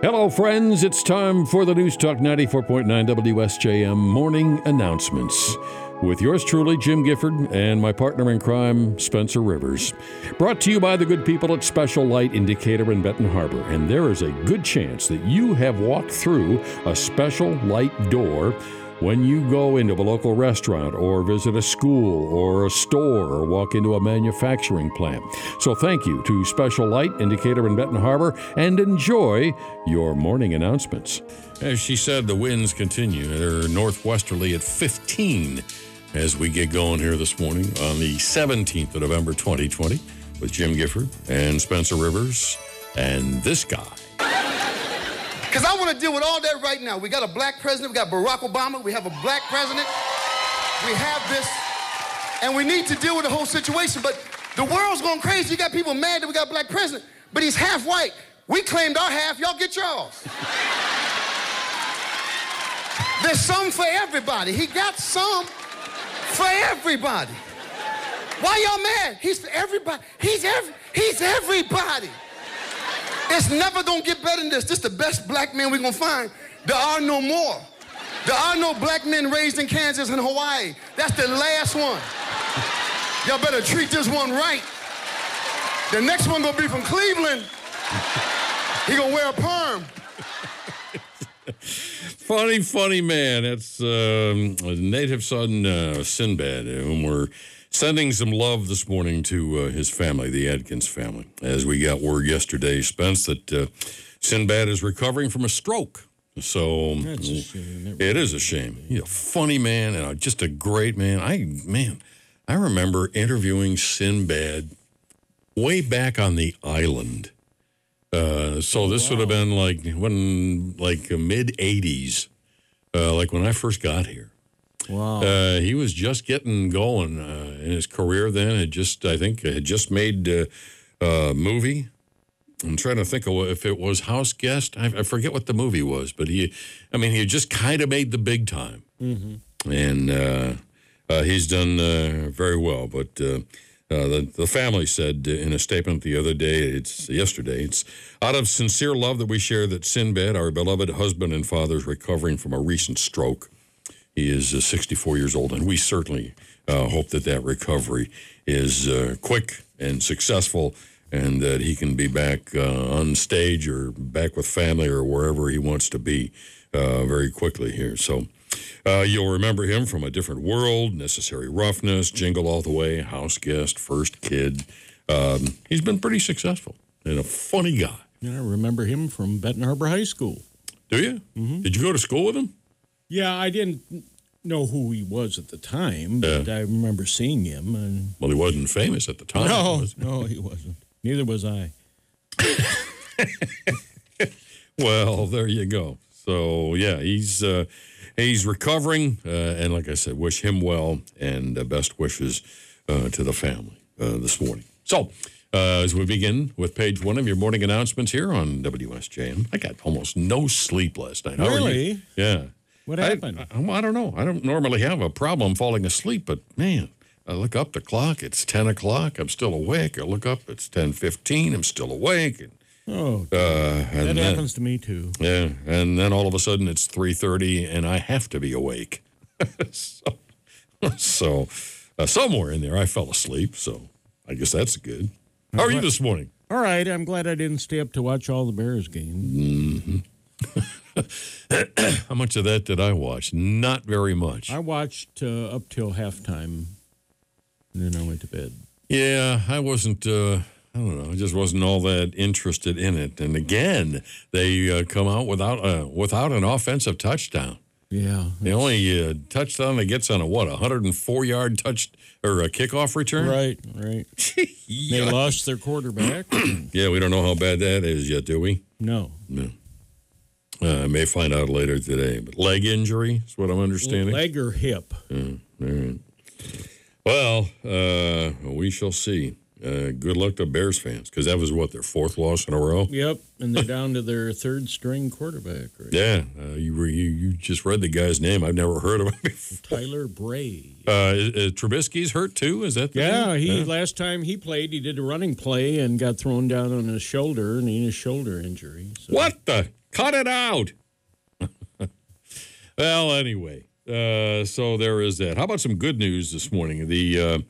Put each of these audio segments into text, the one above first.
Hello, friends. It's time for the News Talk 94.9 WSJM morning announcements. With yours truly, Jim Gifford, and my partner in crime, Spencer Rivers. Brought to you by the good people at Special Light Indicator in Benton Harbor. And there is a good chance that you have walked through a special light door when you go into a local restaurant or visit a school or a store or walk into a manufacturing plant. So thank you to Special Light Indicator in Benton Harbor and enjoy your morning announcements. As she said, the winds continue. They're northwesterly at 15 as we get going here this morning on the 17th of November 2020 with Jim Gifford and Spencer Rivers and this guy. Because I want to deal with all that right now. We got a black president. We got Barack Obama. We have a black president. We have this. And we need to deal with the whole situation. But the world's going crazy. You got people mad that we got a black president. But he's half white. We claimed our half. Y'all get yours. There's some for everybody. He got some for everybody. Why y'all mad? He's for everybody. He's everybody. It's never gonna get better than this. This is the best black man we're gonna find. There are no more. There are no black men raised in Kansas and Hawaii. That's the last one. Y'all better treat this one right. The next one gonna be from Cleveland. He gonna wear a perm. Funny man. That's native son Sinbad, whom we're sending some love this morning to his family, the Adkins family, as we got word yesterday, Spence, that Sinbad is recovering from a stroke. So That's a shame. it is a shame. He's a funny man and just a great man. I remember interviewing Sinbad way back on the island. So this would have been like mid 80s, like when I first got here. Wow. He was just getting going in his career then. Had just made a movie. I'm trying to think of if it was House Guest. I forget what the movie was, but he had just kind of made the big time. Mm-hmm. And he's done very well. But the family said in a statement yesterday, it's out of sincere love that we share that Sinbad, our beloved husband and father, is recovering from a recent stroke. He is 64 years old, and we certainly hope that recovery is quick and successful and that he can be back on stage or back with family or wherever he wants to be very quickly here. So you'll remember him from A Different World, Necessary Roughness, Jingle All the Way, House Guest, First Kid. He's been pretty successful and a funny guy. I remember him from Benton Harbor High School. Do you? Mm-hmm. Did you go to school with him? Yeah, I didn't know who he was at the time, but I remember seeing him. Well, he wasn't famous at the time. No, he wasn't. Neither was I. Well, there you go. So, yeah, he's recovering, and like I said, wish him well and best wishes to the family this morning. So, as we begin with page one of your morning announcements here on WSJM, I got almost no sleep last night. Really? Yeah. What happened? I don't know. I don't normally have a problem falling asleep, but, man, I look up the clock. It's 10 o'clock. I'm still awake. I look up. It's 10:15. I'm still awake. And that happens to me, too. Yeah, and then all of a sudden it's 3:30, and I have to be awake. so somewhere in there I fell asleep, so I guess that's good. How are you this morning? All right. I'm glad I didn't stay up to watch all the Bears games. Mm-hmm. How much of that did I watch? Not very much. I watched up till halftime, and then I went to bed. Yeah, I wasn't, I don't know, I just wasn't all that interested in it. And again, they come out without an offensive touchdown. Yeah. The only touchdown that gets on a 104-yard a kickoff return? Right. They lost their quarterback. Yeah, we don't know how bad that is yet, do we? No. I may find out later today. But leg injury is what I'm understanding. Leg or hip. All right. Well, we shall see. good luck to Bears fans, because that was, their fourth loss in a row? Yep, and they're down to their third-string quarterback. Right? Yeah, you just read the guy's name. I've never heard of him before. Tyler Bray. Trubisky's hurt, too? Is that the name? Last time he played, he did a running play and got thrown down on his shoulder, and he had a shoulder injury. So. What the? Cut it out! Well, anyway, so there is that. How about some good news this morning? The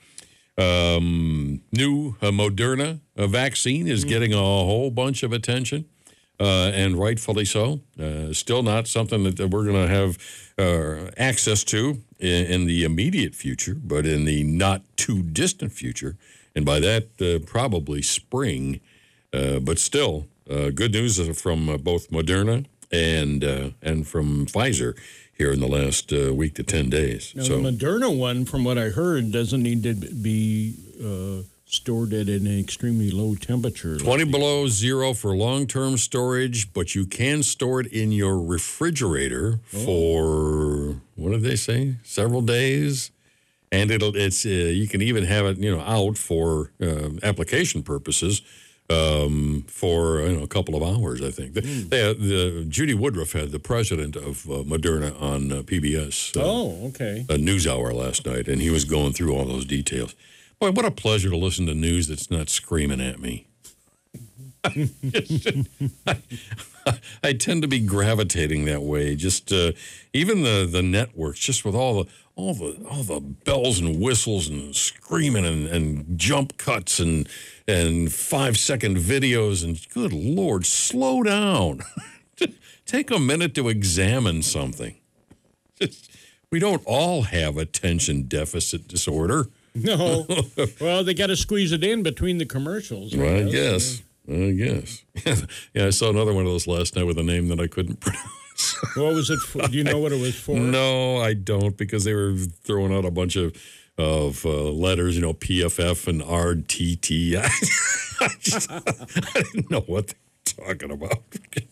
new Moderna vaccine is getting a whole bunch of attention, and rightfully so. Still not something that we're going to have access to in the immediate future, but in the not too distant future, and by that probably spring. But still, good news from both Moderna and from Pfizer here in the last week to 10 days. Now, the Moderna one, from what I heard, doesn't need to be stored at an extremely low temperature. 20 below zero for long-term storage, but you can store it in your refrigerator for, what did they say, several days? And you can even have it, out for application purposes for a couple of hours, I think. Judy Woodruff had the president of Moderna on PBS. Okay. A news hour last night, and he was going through all those details. Boy, what a pleasure to listen to news that's not screaming at me. I tend to be gravitating that way. Just even the networks, just with all the bells and whistles and screaming and jump cuts and 5-second videos, and good Lord, slow down. Take a minute to examine something. We don't all have attention deficit disorder. No. Well, they got to squeeze it in between the commercials. Well, I guess. Yeah, I saw another one of those last night with a name that I couldn't pronounce. What was it for? Do you know what it was for? No, I don't, because they were throwing out a bunch of letters, PFF and RTT. I didn't know what they were talking about.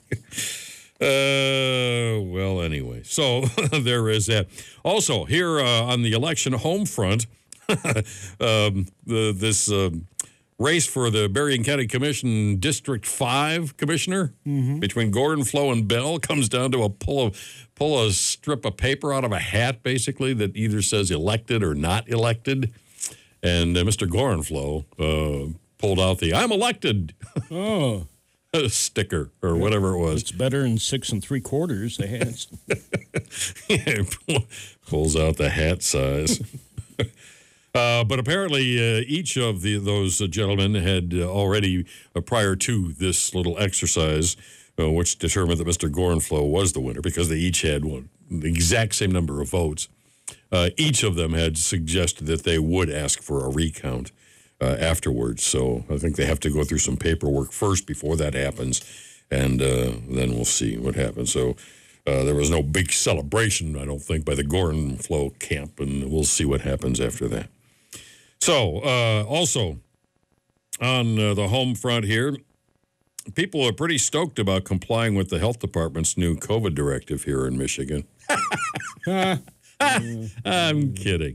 Well, anyway, so there is that. Also, here on the election home front, this race for the Berrien County Commission District 5 commissioner between Gordon, Flo, and Bell comes down to pull a strip of paper out of a hat, basically, that either says elected or not elected. And Mr. Gorenflow pulled out the "I'm elected" sticker or whatever it was. It's better than 6 3/4. The hats. Yeah, pulls out the hat size. But apparently, each of those gentlemen had already, prior to this little exercise, which determined that Mr. Gorenflow was the winner, because they each had the exact same number of votes. Each of them had suggested that they would ask for a recount afterwards. So I think they have to go through some paperwork first before that happens, and then we'll see what happens. So there was no big celebration, I don't think, by the Gorenflow camp, and we'll see what happens after that. So, also, on the home front here, people are pretty stoked about complying with the health department's new COVID directive here in Michigan. I'm kidding.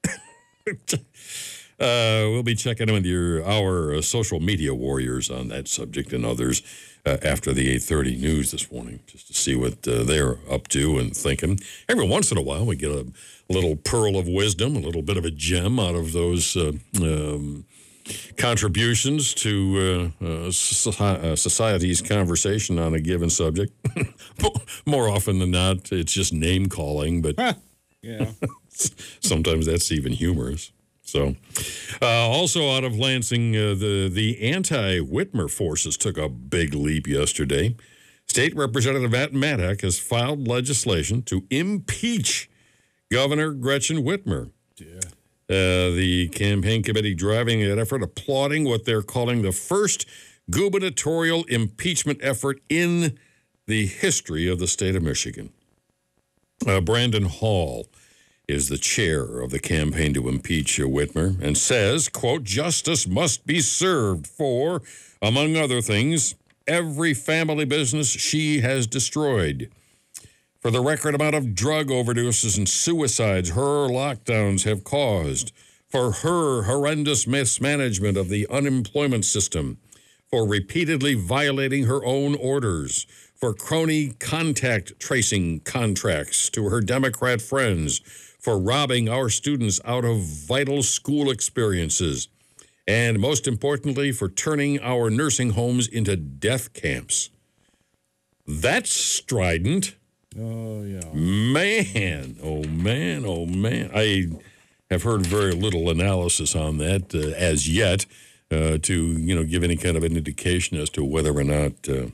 We'll be checking in with our social media warriors on that subject and others after the 8:30 news this morning, just to see what they're up to and thinking. Every once in a while, we get a little pearl of wisdom, a little bit of a gem out of those contributions to society's conversation on a given subject. More often than not, it's just name calling, but yeah, sometimes that's even humorous. So, also out of Lansing, the anti-Whitmer forces took a big leap yesterday. State Representative Matt Maddock has filed legislation to impeach Governor Gretchen Whitmer. Yeah. The campaign committee driving that effort, applauding what they're calling the first gubernatorial impeachment effort in the history of the state of Michigan. Brandon Hall is the chair of the campaign to impeach Whitmer and says, quote, "Justice must be served for, among other things, every family business she has destroyed. For the record amount of drug overdoses and suicides her lockdowns have caused, for her horrendous mismanagement of the unemployment system, for repeatedly violating her own orders, for crony contact tracing contracts to her Democrat friends, for robbing our students out of vital school experiences, and most importantly, for turning our nursing homes into death camps. That's strident. Oh, yeah. Man, oh, man, oh, man. I have heard very little analysis on that as yet to, give any kind of an indication as to whether or not,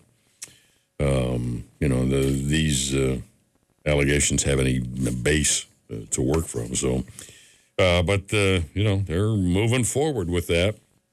these allegations have any base to work from. So, but they're moving forward with that.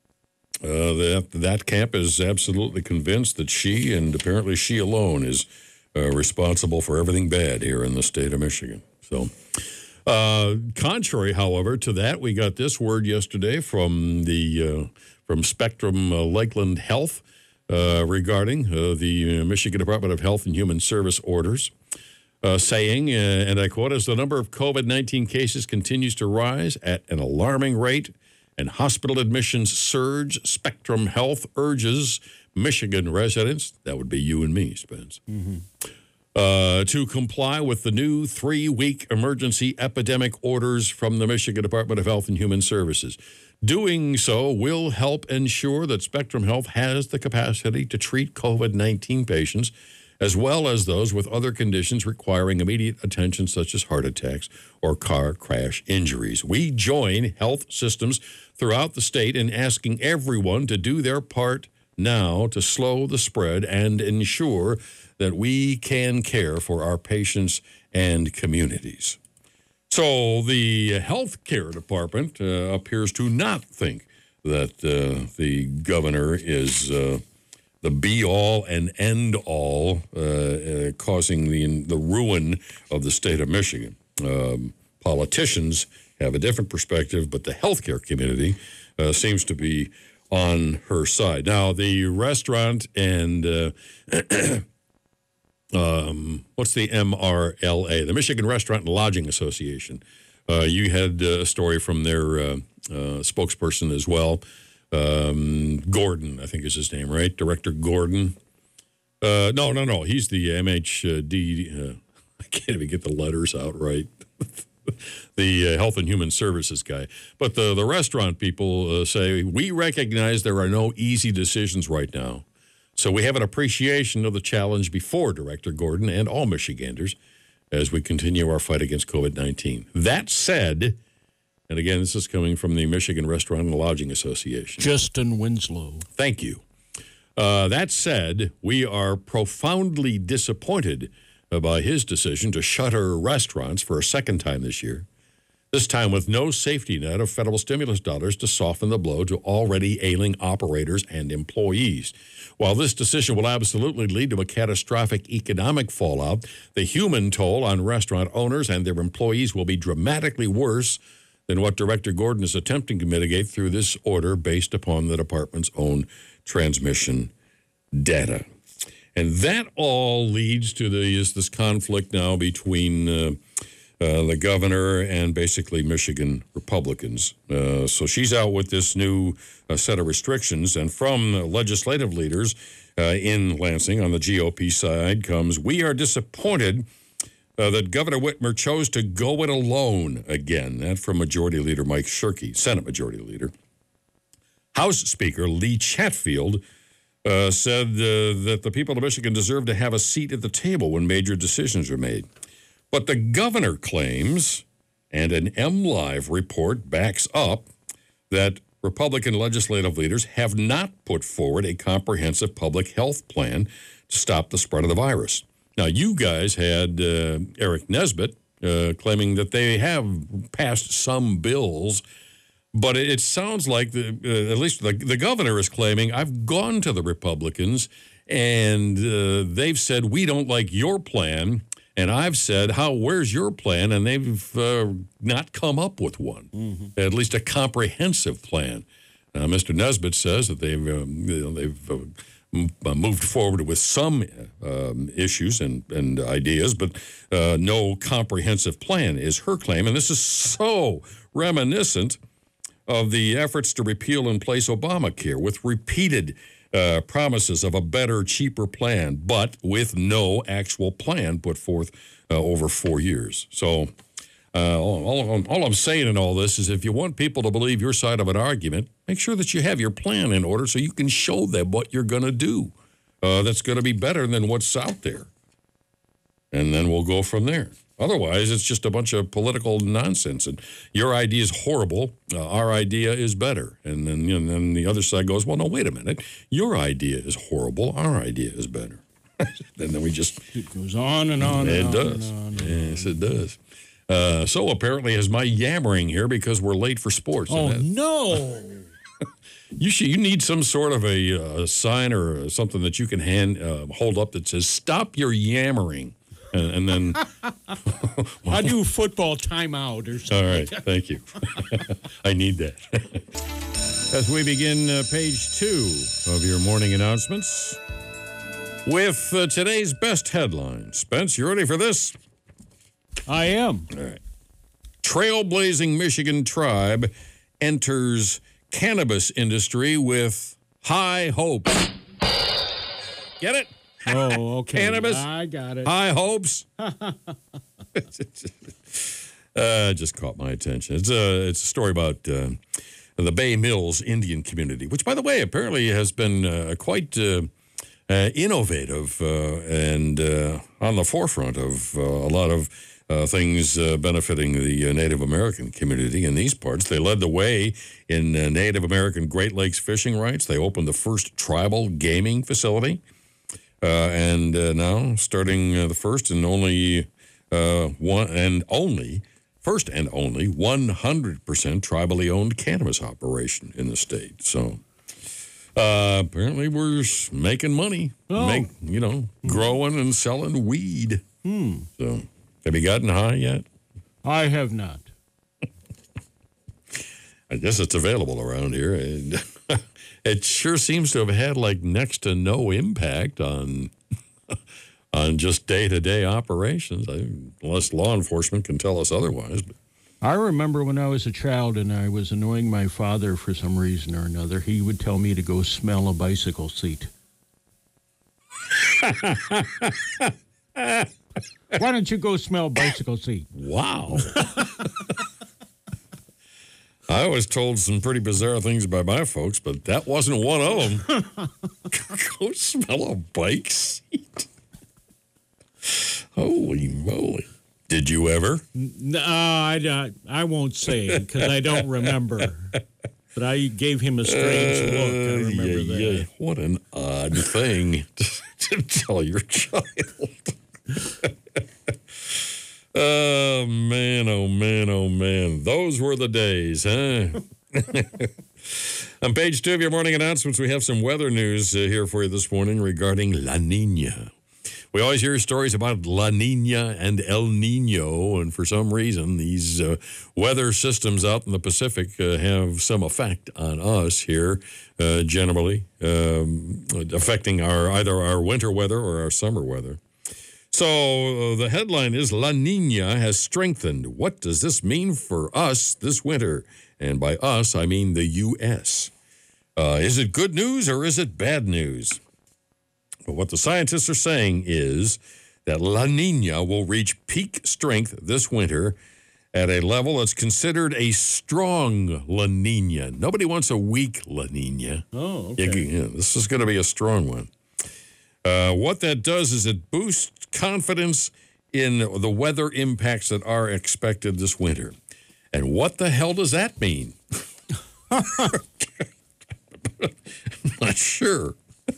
That camp is absolutely convinced that she, and apparently she alone, is responsible for everything bad here in the state of Michigan. So, contrary, however, to that, we got this word yesterday from Spectrum Lakeland Health regarding the Michigan Department of Health and Human Service orders, saying, and I quote, as the number of COVID-19 cases continues to rise at an alarming rate and hospital admissions surge, Spectrum Health urges Michigan residents, that would be you and me, Spence, to comply with the new 3-week emergency epidemic orders from the Michigan Department of Health and Human Services. Doing so will help ensure that Spectrum Health has the capacity to treat COVID-19 patients, as well as those with other conditions requiring immediate attention, such as heart attacks or car crash injuries. We join health systems throughout the state in asking everyone to do their part now to slow the spread and ensure that we can care for our patients and communities. So the health care department appears to not think that the governor is the be-all and end-all causing the ruin of the state of Michigan. Politicians have a different perspective, but the healthcare community seems to be on her side. Now, the restaurant and what's the MRLA? The Michigan Restaurant and Lodging Association. You had a story from their spokesperson as well. Gordon, I think is his name, right? Director Gordon. No. He's the MHD. I can't even get the letters out right. The Health and Human Services guy. But the restaurant people say, we recognize there are no easy decisions right now. So we have an appreciation of the challenge before Director Gordon and all Michiganders as we continue our fight against COVID-19. That said, and again, this is coming from the Michigan Restaurant and Lodging Association. Justin Winslow. Thank you. That said, we are profoundly disappointed by his decision to shutter restaurants for a second time this year, this time with no safety net of federal stimulus dollars to soften the blow to already ailing operators and employees. While this decision will absolutely lead to a catastrophic economic fallout, the human toll on restaurant owners and their employees will be dramatically worse than what Director Gordon is attempting to mitigate through this order based upon the department's own transmission data. And that all leads to this conflict now between the governor and basically Michigan Republicans. So she's out with this new set of restrictions. And from legislative leaders in Lansing on the GOP side comes, we are disappointed that Governor Whitmer chose to go it alone again. That from Majority Leader Mike Shirkey, Senate Majority Leader. House Speaker Lee Chatfield said that the people of Michigan deserve to have a seat at the table when major decisions are made. But the governor claims, and an MLive report backs up, that Republican legislative leaders have not put forward a comprehensive public health plan to stop the spread of the virus. Now, you guys had Eric Nesbitt claiming that they have passed some bills, but it sounds like at least the governor is claiming, I've gone to the Republicans and they've said, we don't like your plan. And I've said, where's your plan? And they've not come up with one, at least a comprehensive plan. Mr. Nesbitt says that they've moved forward with some issues and ideas, but no comprehensive plan is her claim. And this is so reminiscent of the efforts to repeal and place Obamacare with repeated promises of a better, cheaper plan, but with no actual plan put forth over 4 years. So all I'm saying in all this is if you want people to believe your side of an argument, make sure that you have your plan in order so you can show them what you're going to do that's going to be better than what's out there. And then we'll go from there. Otherwise, it's just a bunch of political nonsense. And your idea is horrible. Our idea is better. And then the other side goes, well, no, wait a minute. Your idea is horrible. Our idea is better. And then we just... It goes on and on it and does. on and on. Yes, it does. So apparently is my yammering here because we're late for sports. Oh, no. You need some sort of a sign or something that you can hold up that says, stop your yammering. And then... I do football timeout or something. All right, thank you. I need that. As we begin page 2 of your morning announcements with today's best headline. Spence, you ready for this? I am. All right. Trailblazing Michigan tribe enters cannabis industry with high hopes. Get it? Oh, okay. Cannabis. I got it. High hopes. Just caught my attention. It's a story about the Bay Mills Indian community, which, by the way, apparently has been quite innovative and on the forefront of a lot of things benefiting the Native American community in these parts. They led the way in Native American Great Lakes fishing rights. They opened the first tribal gaming facility. And now, starting the first and only 100% tribally owned cannabis operation in the state. So apparently we're making money, growing and selling weed. So have you gotten high yet? I have not. I guess it's available around here. It sure seems to have had next to no impact on just day-to-day operations, unless law enforcement can tell us otherwise. But. I remember when I was a child and I was annoying my father for some reason or another, he would tell me to go smell a bicycle seat. Why don't you go smell a bicycle seat? Wow. I was told some pretty bizarre things by my folks, but that wasn't one of them. Go smell a bike seat. Holy moly. Did you ever? No, I won't say because I don't remember. But I gave him a strange look. I remember that. Yeah. What an odd thing to tell your child. Oh, man, oh, man, oh, man. Those were the days, huh? On page 2 of your morning announcements, we have some weather news here for you this morning regarding La Nina. We always hear stories about La Nina and El Nino, and for some reason, these weather systems out in the Pacific have some effect on us here, generally, affecting either our winter weather or our summer weather. So the headline is La Nina has strengthened. What does this mean for us this winter? And by us, I mean the U.S. Is it good news or is it bad news? But what the scientists are saying is that La Nina will reach peak strength this winter at a level that's considered a strong La Nina. Nobody wants a weak La Nina. Oh, okay. This is going to be a strong one. What that does is it boosts confidence in the weather impacts that are expected this winter. And what the hell does that mean? I'm not sure.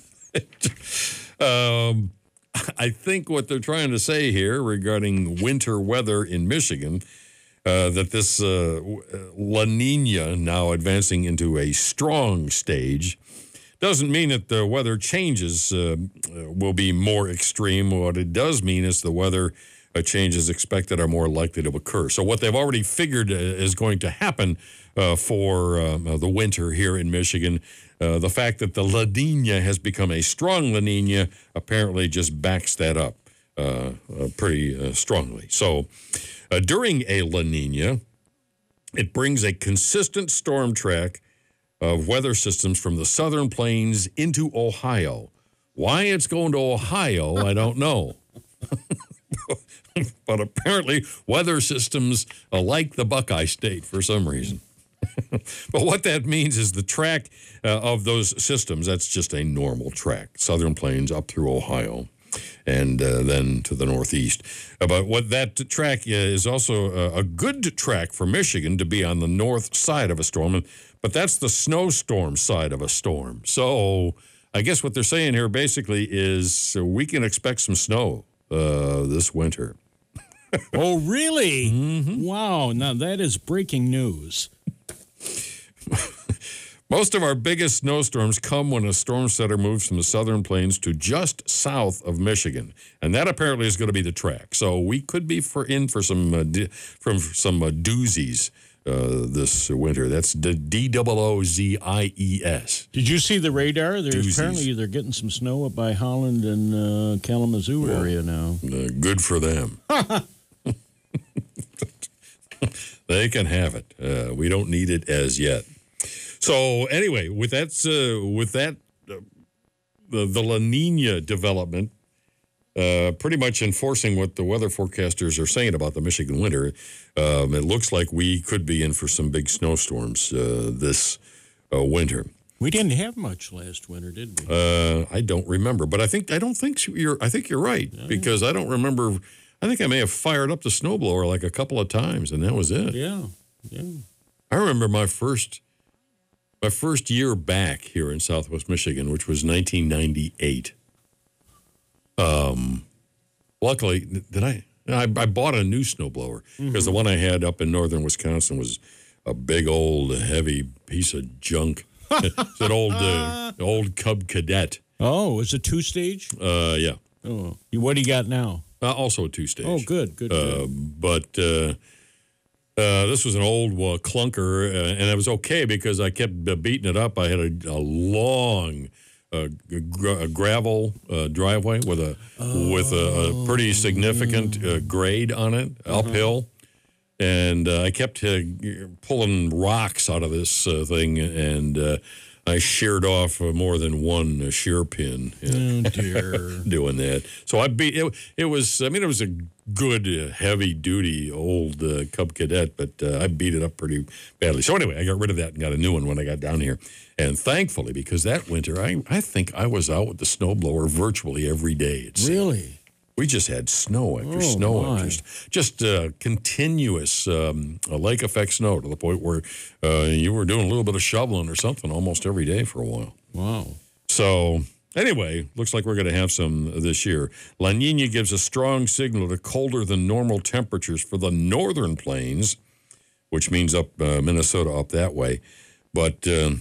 I think what they're trying to say here regarding winter weather in Michigan, that this La Nina now advancing into a strong stage, doesn't mean that the weather changes will be more extreme. What it does mean is the weather changes expected are more likely to occur. So what they've already figured is going to happen for the winter here in Michigan, the fact that the La Nina has become a strong La Nina apparently just backs that up pretty strongly. So during a La Nina, It brings a consistent storm track of weather systems from the southern plains into Ohio. Why it's going to Ohio, I don't know. But apparently weather systems are like the Buckeye State for some reason. But what that means is the track of those systems, that's just a normal track, southern plains up through Ohio and then to the northeast. But what that track is also a good track for Michigan to be on the north side of a storm, but that's the snowstorm side of a storm. So I guess what they're saying here basically is we can expect some snow this winter. Oh, really? Mm-hmm. Wow. Now, that is breaking news. Most of our biggest snowstorms come when a storm center moves from the southern plains to just south of Michigan, and that apparently is going to be the track. So we could be in for some doozies this winter. That's the DOOZIES. Did you see the radar? Doozies. Apparently they're getting some snow up by Holland and Kalamazoo area now. Good for them. They can have it. We don't need it as yet. So anyway, with that, the La Nina development, pretty much enforcing what the weather forecasters are saying about the Michigan winter, it looks like we could be in for some big snowstorms this winter. We didn't have much last winter, did we? I don't remember, but I think you're right because I don't remember. I think I may have fired up the snowblower like a couple of times, and that was it. Yeah. I remember my first year back here in Southwest Michigan, which was 1998. Luckily, I bought a new snowblower because the one I had up in northern Wisconsin was a big old heavy piece of junk. It's an old Cub Cadet. Oh, it's a two-stage? Yeah. Oh, what do you got now? Also a two-stage. Oh, good. But this was an old clunker, and it was okay because I kept beating it up. I had a long gravel driveway with a pretty significant grade on it, uphill, and I kept pulling rocks out of this thing, and I sheared off more than one shear pin. Oh, dear. Doing that. So I beat it. It was a good, heavy-duty old Cub Cadet, but I beat it up pretty badly. So anyway, I got rid of that and got a new one when I got down here. And thankfully, because that winter, I think I was out with the snowblower virtually every day. Really? We just had snow after snow after just continuous lake effect snow to the point where you were doing a little bit of shoveling or something almost every day for a while. Wow. So anyway, looks like we're going to have some this year. La Nina gives a strong signal to colder than normal temperatures for the northern plains, which means up Minnesota up that way. But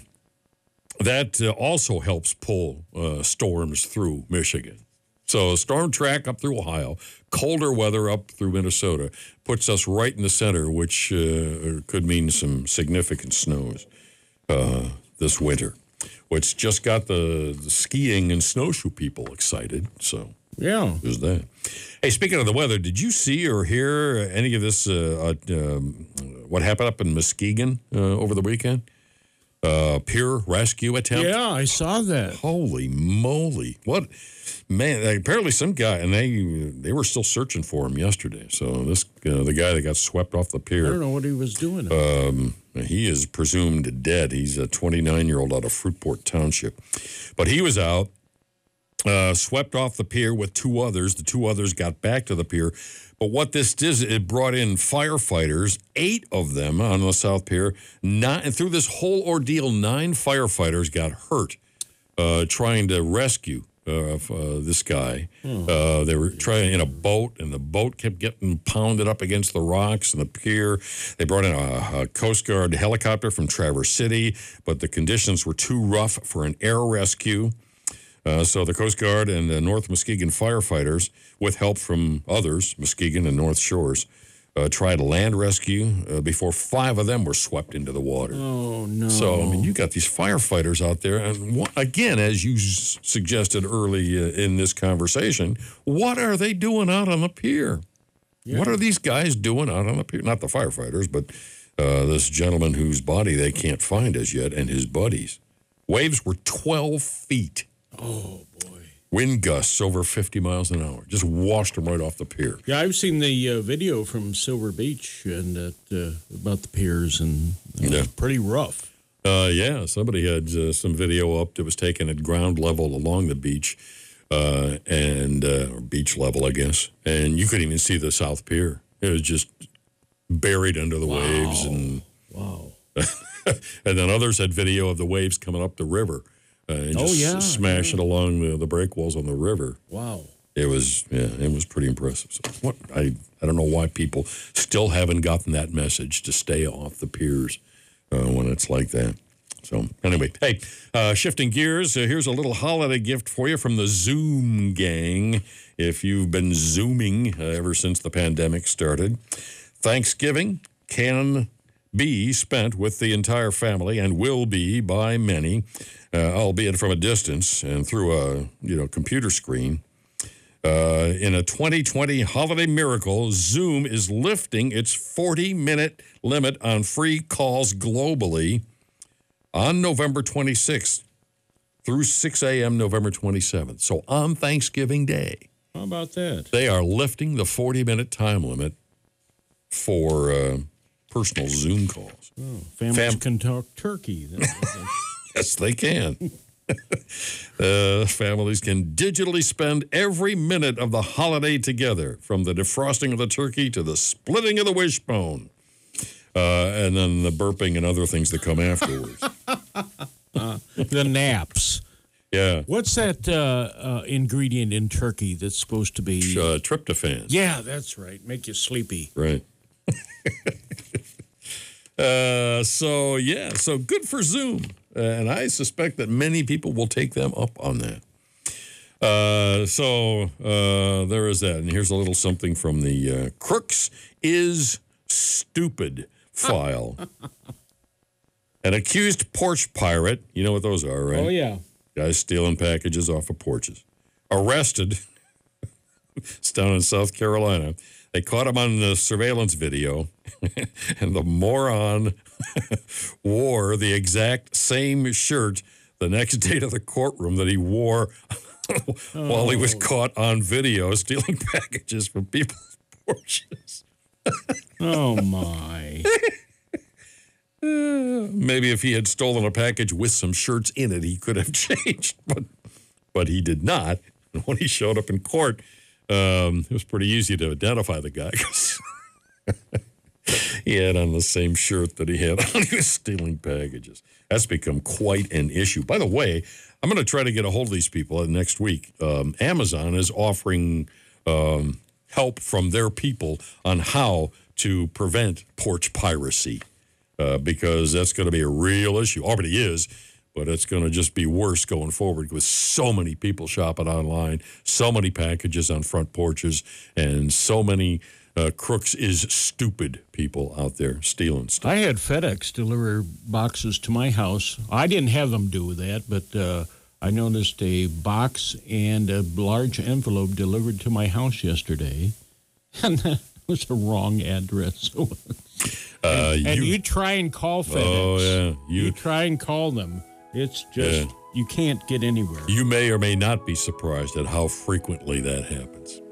that also helps pull storms through Michigan. So storm track up through Ohio, colder weather up through Minnesota, puts us right in the center, which could mean some significant snows this winter, which just got the skiing and snowshoe people excited. So yeah, there's that. Hey, speaking of the weather, did you see or hear any of this, what happened up in Muskegon over the weekend? Pier rescue attempt? Yeah, I saw that. Holy moly. What? Man, apparently some guy, and they were still searching for him yesterday. So this the guy that got swept off the pier. I don't know what he was doing. He is presumed dead. He's a 29-year-old out of Fruitport Township. But he was out, swept off the pier with two others. The two others got back to the pier. But what this did, it brought in firefighters, 8 of them on the South Pier. And through this whole ordeal, 9 firefighters got hurt trying to rescue this guy. They were trying in a boat, and the boat kept getting pounded up against the rocks and the pier. They brought in a Coast Guard helicopter from Traverse City, but the conditions were too rough for an air rescue. So the Coast Guard and the North Muskegon firefighters, with help from others, Muskegon and North Shores, tried land rescue before 5 of them were swept into the water. Oh, no. So, I mean, you got these firefighters out there. And again, as you suggested early in this conversation, what are they doing out on the pier? Yeah. What are these guys doing out on the pier? Not the firefighters, but this gentleman whose body they can't find as yet, and his buddies. Waves were 12 feet. Oh, boy. Wind gusts over 50 miles an hour. Just washed them right off the pier. Yeah, I've seen the video from Silver Beach and about the piers, and it was pretty rough. Yeah, somebody had some video up that was taken at ground level along the beach, or beach level, I guess. And you couldn't even see the South Pier. It was just buried under the waves. And wow. and then others had video of the waves coming up the river and just smashing along the breakwalls on the river. Wow. It was pretty impressive. So I don't know why people still haven't gotten that message to stay off the piers when it's like that. So anyway, hey, shifting gears, here's a little holiday gift for you from the Zoom gang. If you've been Zooming ever since the pandemic started, Thanksgiving can be spent with the entire family and will be by many, albeit from a distance and through a computer screen. In a 2020 holiday miracle, Zoom is lifting its 40-minute limit on free calls globally on November 26th through 6 a.m. November 27th. So on Thanksgiving Day. How about that? They are lifting the 40-minute time limit for personal Zoom calls. Oh, families can talk turkey. Yes, they can. Families can digitally spend every minute of the holiday together, from the defrosting of the turkey to the splitting of the wishbone, and then the burping and other things that come afterwards. The naps. Yeah. What's that ingredient in turkey that's supposed to be? Tryptophan. Yeah, that's right. Make you sleepy. Right. So good for Zoom. And I suspect that many people will take them up on that. There is that. And here's a little something from the Crooks is Stupid file. An accused porch pirate, you know what those are, right? Oh, yeah. Guys stealing packages off of porches. Arrested. It's down in South Carolina. They caught him on the surveillance video, and the moron wore the exact same shirt the next day to the courtroom that he wore while he was caught on video stealing packages from people's porches. Oh, my. Maybe if he had stolen a package with some shirts in it, he could have changed, but he did not. And when he showed up in court, it was pretty easy to identify the guy because he had on the same shirt that he had on. He was stealing packages. That's become quite an issue. By the way, I'm going to try to get a hold of these people next week. Amazon is offering help from their people on how to prevent porch piracy because that's going to be a real issue. Already is. But it's going to just be worse going forward with so many people shopping online, so many packages on front porches, and so many crooks is stupid people out there stealing stuff. I had FedEx deliver boxes to my house. I didn't have them do that, but I noticed a box and a large envelope delivered to my house yesterday, and that was a wrong address. You try and call FedEx. Oh, yeah. You try and call them. It's just, you can't get anywhere. You may or may not be surprised at how frequently that happens.